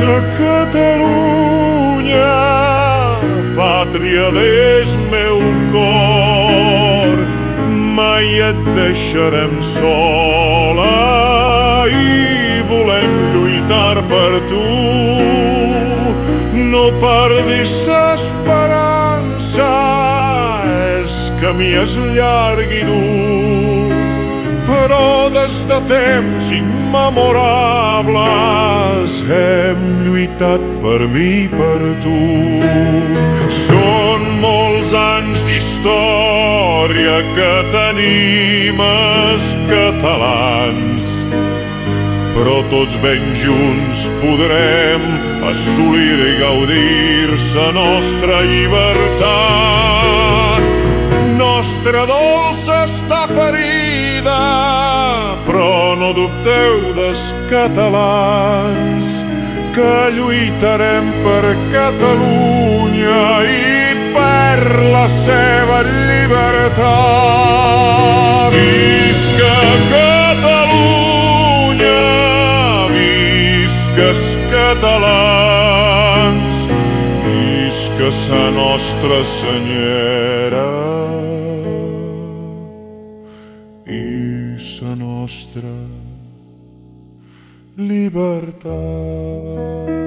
Sa Catalunya, pàtria del meu cor, mai et deixarem sola i volem lluitar per tu. No perdis l'esperança, és camí és llarg i dur, però des de temps immemorables hem lluitat per mi i per tu. Són molts anys d'història que tenim els catalans, però tots ben junts podrem assolir i gaudir la nostra llibertat. Nostra dolça està ferida, però no dubteu dels catalans, que lluitarem per Catalunya i per la seva llibertat. Visca Catalunya, visca els catalans, visca sa Nostra Senyera i sa nostra llibertat.